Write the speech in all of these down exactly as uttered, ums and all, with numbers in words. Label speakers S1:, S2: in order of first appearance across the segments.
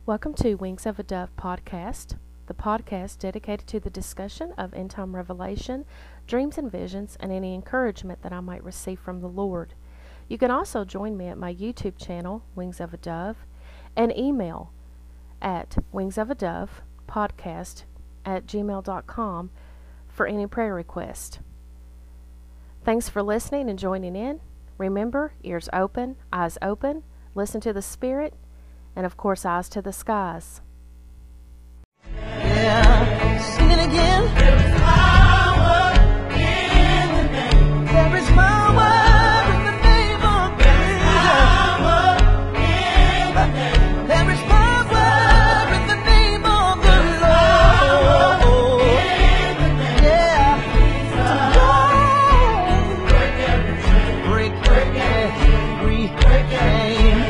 S1: Welcome to Wings of a Dove podcast, the podcast dedicated to the discussion of end-time revelation, dreams and visions, and any encouragement that I might receive from the Lord. You can also join me at my YouTube channel, Wings of a Dove, and email at wingsofadovepodcast at gmail dot com for any prayer request. Thanks for listening and joining in. Remember, ears open, eyes open, listen to the Spirit, and of course, eyes to the skies.
S2: Yeah, sing it again. There is power in the name. There is power in the name of Jesus. There is power in the name of the Lord. Yeah, to break every chain, break every chain.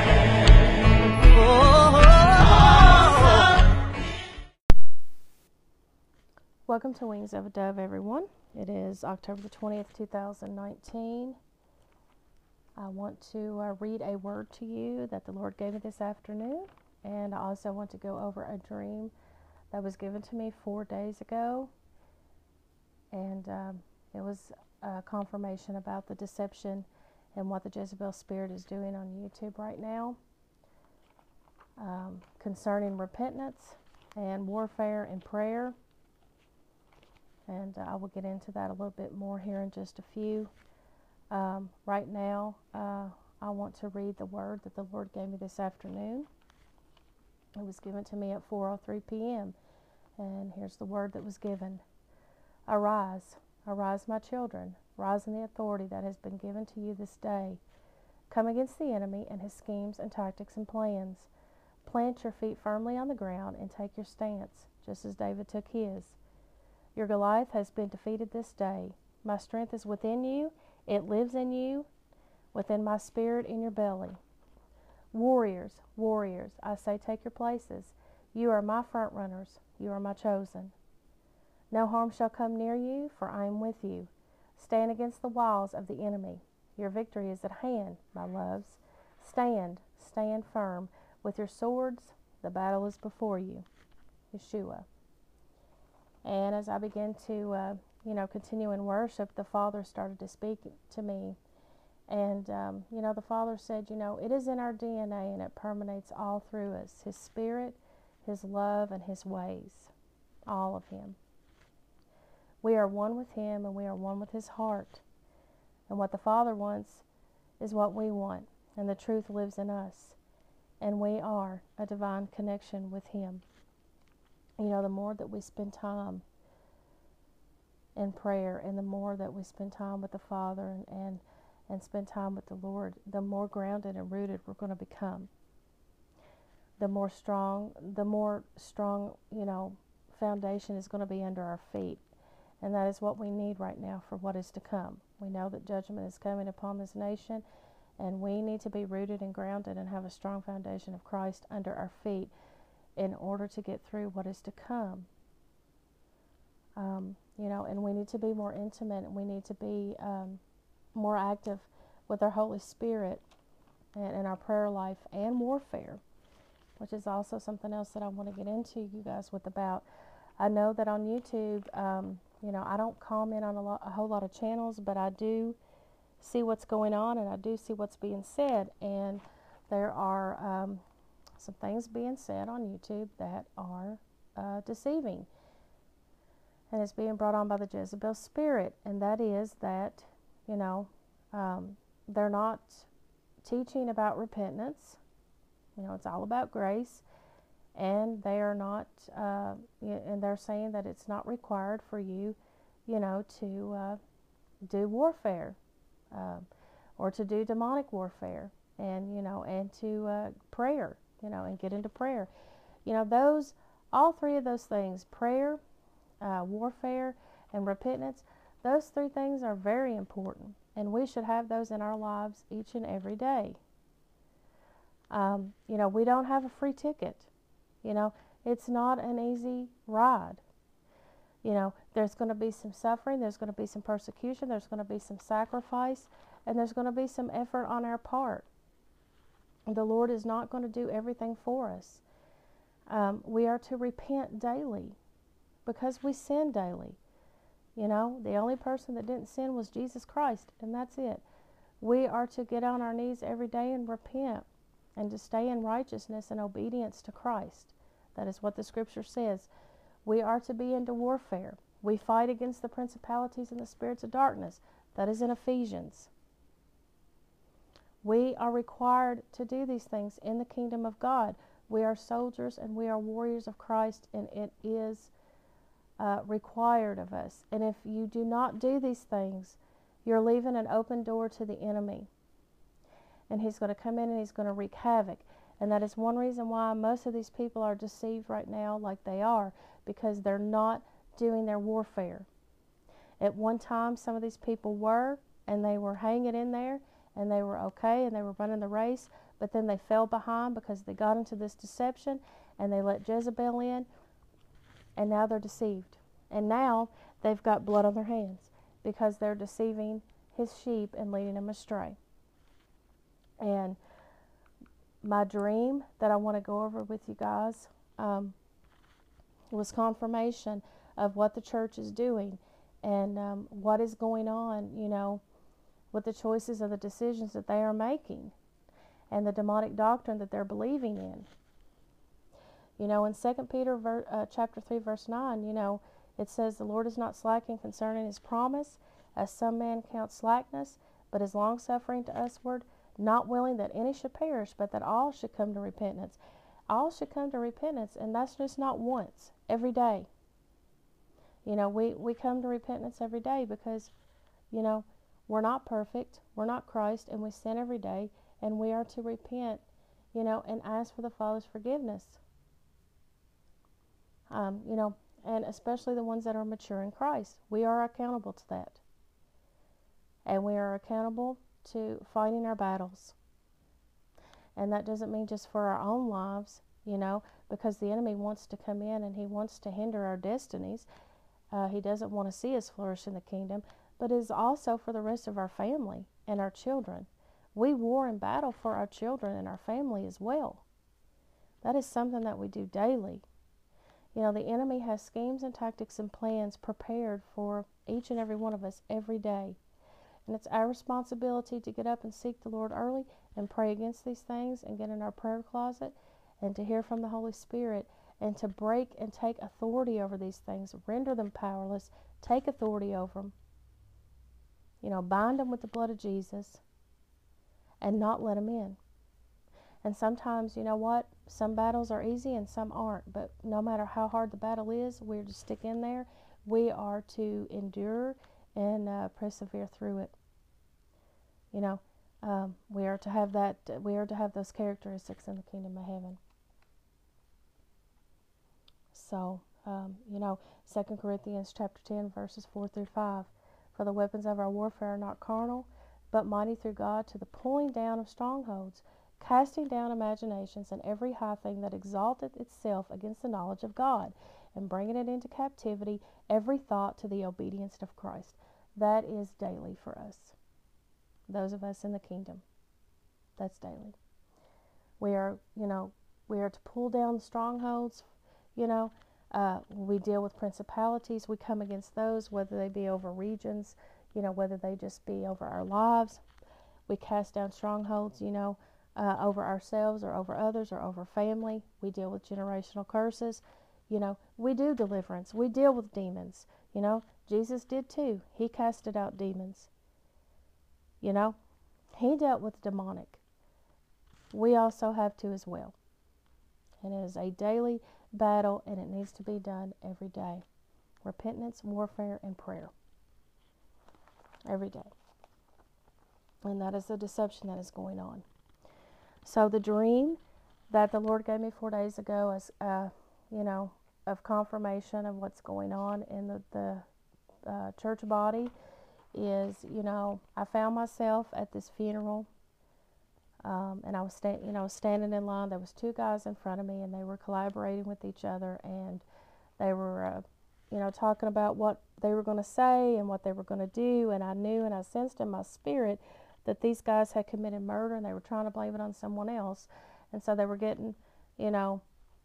S1: Welcome to Wings of a Dove, everyone. It is October twentieth, two thousand nineteen. I want to uh, read a word to you that the Lord gave me this afternoon, and I also want to go over a dream that was given to me four days ago, and um, it was a confirmation about the deception and what the Jezebel spirit is doing on YouTube right now, um, concerning repentance and warfare and prayer. And uh, I will get into that a little bit more here in just a few. Um, right now, uh, I want to read the word that the Lord gave me this afternoon. It was given to me at four oh three p.m. And here's the word that was given. Arise, arise, my children. Rise in the authority that has been given to you this day. Come against the enemy and his schemes and tactics and plans. Plant your feet firmly on the ground and take your stance, just as David took his. Your Goliath has been defeated this day. My strength is within you. It lives in you, within my spirit in your belly. Warriors, warriors, I say take your places. You are my front runners. You are my chosen. No harm shall come near you, for I am with you. Stand against the wiles of the enemy. Your victory is at hand, my loves. Stand, stand firm. With your swords, the battle is before you. Yeshua. And as I began to, uh, you know, continue in worship, the Father started to speak to me. And, um, you know, the Father said, you know, it is in our D N A and it permeates all through us. His Spirit, His love, and His ways. All of Him. We are one with Him and we are one with His heart. And what the Father wants is what we want. And the truth lives in us. And we are a divine connection with Him. You know, the more that we spend time in prayer and the more that we spend time with the Father and, and, and spend time with the Lord, the more grounded and rooted we're going to become. The more strong, the more strong, you know, foundation is going to be under our feet. And that is what we need right now for what is to come. We know that judgment is coming upon this nation, and we need to be rooted and grounded and have a strong foundation of Christ under our feet in order to get through what is to come. Um, you know, and we need to be more intimate, and we need to be um, more active with our Holy Spirit and, and our prayer life and warfare, which is also something else that I want to get into you guys with about. I know that on YouTube, um, you know, I don't comment on a, lot, a whole lot of channels, but I do see what's going on, and I do see what's being said, and there are um, some things being said on YouTube that are uh, deceiving. And it's being brought on by the Jezebel spirit. And that is that, you know, um, they're not teaching about repentance. You know, it's all about grace. And they are not, uh, and they're saying that it's not required for you, you know, to uh, do warfare. Uh, or to do demonic warfare. And, you know, and to uh, prayer. You know, and get into prayer. You know, those, all three of those things, prayer, uh, warfare, and repentance, those three things are very important. And we should have those in our lives each and every day. Um, you know, we don't have a free ticket. You know, it's not an easy ride. You know, there's going to be some suffering, there's going to be some persecution, there's going to be some sacrifice, and there's going to be some effort on our part. The Lord is not going to do everything for us. Um, we are to repent daily because we sin daily. You know, the only person that didn't sin was Jesus Christ, and that's it. We are to get on our knees every day and repent and to stay in righteousness and obedience to Christ. That is what the scripture says. We are to be into warfare. We fight against the principalities and the spirits of darkness. That is in Ephesians. We are required to do these things in the kingdom of God. We are soldiers and we are warriors of Christ, and it is uh, required of us. And if you do not do these things, you're leaving an open door to the enemy. And he's going to come in and he's going to wreak havoc. And that is one reason why most of these people are deceived right now like they are, because they're not doing their warfare. At one time, some of these people were, and they were hanging in there, and they were okay, and they were running the race, but then they fell behind because they got into this deception, and they let Jezebel in, and now they're deceived. And now they've got blood on their hands because they're deceiving his sheep and leading them astray. And my dream that I want to go over with you guys um, was confirmation of what the church is doing and um, what is going on, you know, with the choices of the decisions that they are making and the demonic doctrine that they're believing in. You know, in Second Peter ver, uh, chapter three, verse nine, you know, it says, "The Lord is not slacking concerning his promise, as some men count slackness, but is long-suffering to usward, not willing that any should perish, but that all should come to repentance." All should come to repentance, and that's just not once, every day. You know, we, we come to repentance every day because, you know, we're not perfect, we're not Christ, and we sin every day, and we are to repent, you know, and ask for the Father's forgiveness. Um, you know, and especially the ones that are mature in Christ. We are accountable to that. And we are accountable to fighting our battles. And that doesn't mean just for our own lives, you know, because the enemy wants to come in and he wants to hinder our destinies. Uh, he doesn't want to see us flourish in the kingdom, but it is also for the rest of our family and our children. We war and battle for our children and our family as well. That is something that we do daily. You know, the enemy has schemes and tactics and plans prepared for each and every one of us every day. And it's our responsibility to get up and seek the Lord early and pray against these things and get in our prayer closet and to hear from the Holy Spirit and to break and take authority over these things, render them powerless, take authority over them. You know, bind them with the blood of Jesus and not let them in. And sometimes, you know what, some battles are easy and some aren't, but no matter how hard the battle is, we're to stick in there. We are to endure and uh, persevere through it. You know, um, we are to have that, we are to have those characteristics in the kingdom of heaven. So, um, you know, Second Corinthians chapter ten, verses four through five. "For the weapons of our warfare are not carnal, but mighty through God to the pulling down of strongholds, casting down imaginations and every high thing that exalteth itself against the knowledge of God, and bringing it into captivity, every thought to the obedience of Christ." That is daily for us, those of us in the kingdom. That's daily. We are, you know, we are to pull down strongholds. You know, uh, we deal with principalities. We come against those, whether they be over regions, you know, whether they just be over our lives. We cast down strongholds, you know, uh, over ourselves or over others or over family. We deal with generational curses. You know, we do deliverance. We deal with demons. You know, Jesus did too. He casted out demons. You know, he dealt with demonic. We also have to as well. And it is a daily battle, and it needs to be done every day. Repentance, warfare, and prayer. Every day. And that is the deception that is going on. So the dream that the Lord gave me four days ago is, uh, you know, of confirmation of what's going on in the, the uh, church body is, you know, I found myself at this funeral, um, and I was, sta- you know, standing in line. There was two guys in front of me, and they were collaborating with each other, and they were, uh, you know, talking about what they were going to say and what they were going to do, and I knew and I sensed in my spirit that these guys had committed murder, and they were trying to blame it on someone else, and so they were getting, you know,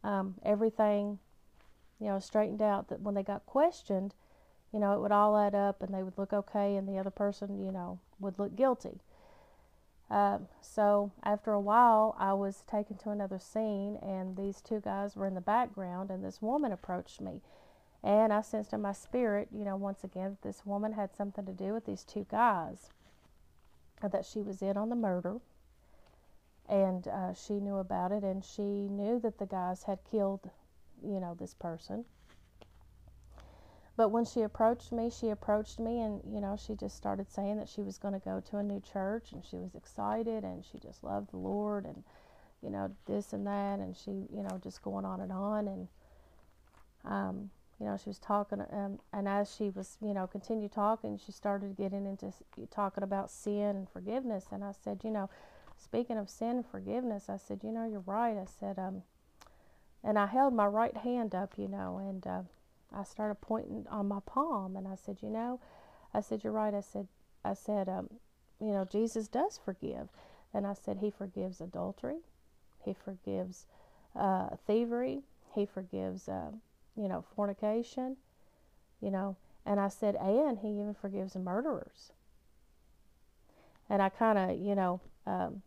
S1: um, everything, you know, straightened out, that when they got questioned, you know, it would all add up and they would look okay and the other person, you know, would look guilty. Um, so after a while, I was taken to another scene, and these two guys were in the background, and this woman approached me. And I sensed in my spirit, you know, once again, that this woman had something to do with these two guys, that she was in on the murder, and uh, she knew about it, and she knew that the guys had killed, you know, this person. But when she approached me, she approached me and, you know, she just started saying that she was going to go to a new church, and she was excited, and she just loved the Lord, and, you know, this and that, and she, you know, just going on and on, and, um, you know, she was talking, um, and as she was, you know, continued talking, she started getting into talking about sin and forgiveness, and I said, you know, speaking of sin and forgiveness, I said, you know, you're right. I said, um, and I held my right hand up, you know, and uh, I started pointing on my palm, and I said, you know, I said, you're right. I said, I said, um, you know, Jesus does forgive, and I said, he forgives adultery, he forgives uh, thievery, he forgives, uh, you know, fornication, you know, and I said, and he even forgives murderers. And I kind of, you know, um,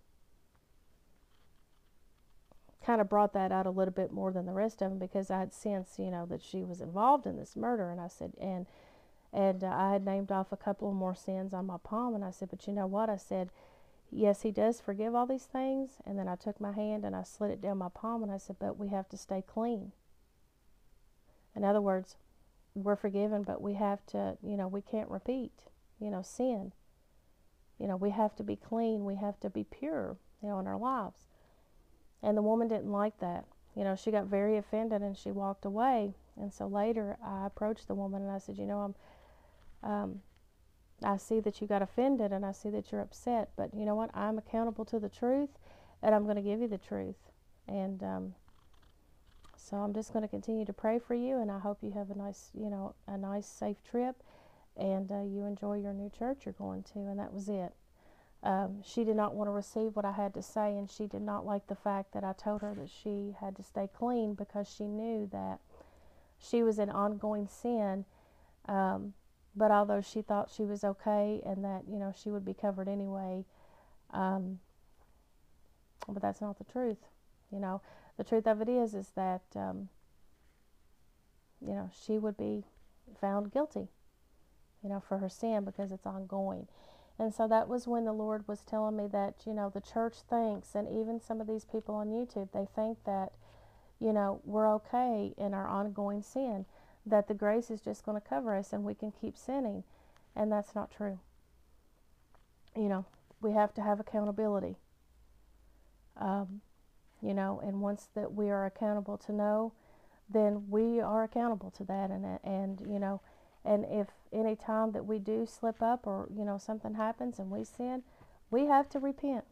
S1: kind of brought that out a little bit more than the rest of them, because I had sensed, you know, that she was involved in this murder. And I said, and and uh, I had named off a couple of more sins on my palm, and I said, but you know what? I said, yes, he does forgive all these things. And then I took my hand and I slid it down my palm, and I said, but we have to stay clean. In other words, we're forgiven, but we have to, you know, we can't repeat, you know, sin. You know, we have to be clean. We have to be pure, you know, in our lives. And the woman didn't like that. You know, she got very offended and she walked away. And so later I approached the woman and I said, you know, I'm, um, I see that you got offended and I see that you're upset, but you know what? I'm accountable to the truth, and I'm going to give you the truth. And um, so I'm just going to continue to pray for you, and I hope you have a nice, you know, a nice, safe trip, and uh, you enjoy your new church you're going to. And that was it. Um, she did not want to receive what I had to say, and she did not like the fact that I told her that she had to stay clean, because she knew that she was in ongoing sin. Um, but although she thought she was okay and that, you know, she would be covered anyway, um, but that's not the truth. You know, the truth of it is, is that, um, you know, she would be found guilty, you know, for her sin, because it's ongoing. And so that was when the Lord was telling me that, you know, the church thinks, and even some of these people on YouTube, they think that, you know, we're okay in our ongoing sin, that the grace is just going to cover us and we can keep sinning. And that's not true. You know, we have to have accountability. Um, you know, and once that we are accountable to know, then we are accountable to that. And, and you know, and if any time that we do slip up, or, you know, something happens and we sin, we have to repent.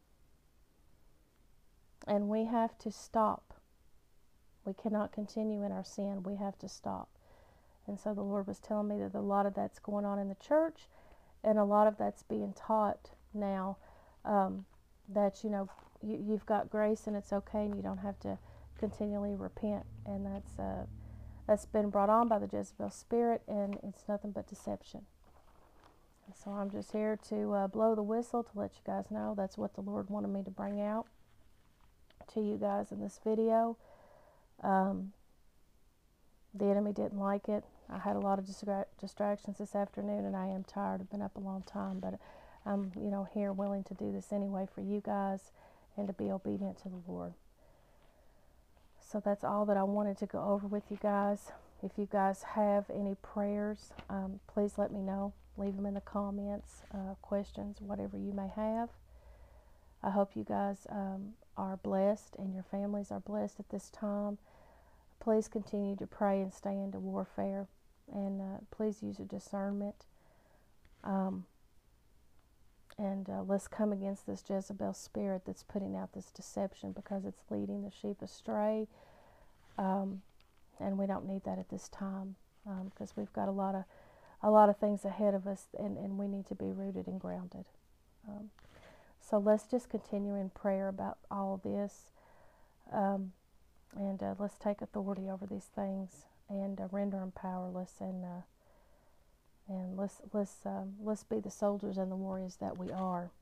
S1: And we have to stop. We cannot continue in our sin. We have to stop. And so the Lord was telling me that a lot of that's going on in the church, and a lot of that's being taught now, um, that, you know, you, you've got grace and it's okay, and you don't have to continually repent. And that's uh, that's been brought on by the Jezebel spirit, and it's nothing but deception. And so I'm just here to uh, blow the whistle to let you guys know that's what the Lord wanted me to bring out to you guys in this video. Um, the enemy didn't like it. I had a lot of distra- distractions this afternoon, and I am tired. I've been up a long time, but I'm, you know, here willing to do this anyway for you guys, and to be obedient to the Lord. So that's all that I wanted to go over with you guys. If you guys have any prayers, um, please let me know. Leave them in the comments, uh, questions, whatever you may have. I hope you guys um, are blessed and your families are blessed at this time. Please continue to pray and stay into warfare. And uh, please use your discernment. Um, and uh, let's come against this Jezebel spirit that's putting out this deception, because it's leading the sheep astray. Um, and we don't need that at this time, because um, we've got a lot of a lot of things ahead of us, and, and we need to be rooted and grounded. Um, so let's just continue in prayer about all of this. Um, And uh, let's take authority over these things and uh, render them powerless. And uh, and let's let's um, let's be the soldiers and the warriors that we are.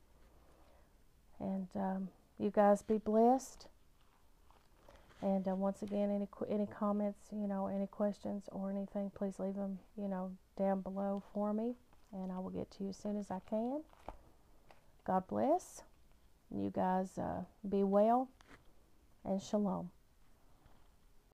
S1: And um, you guys be blessed. And uh, once again, any any comments, you know, any questions or anything, please leave them, you know, down below for me, and I will get to you as soon as I can. God bless. You guys uh, be well, and shalom.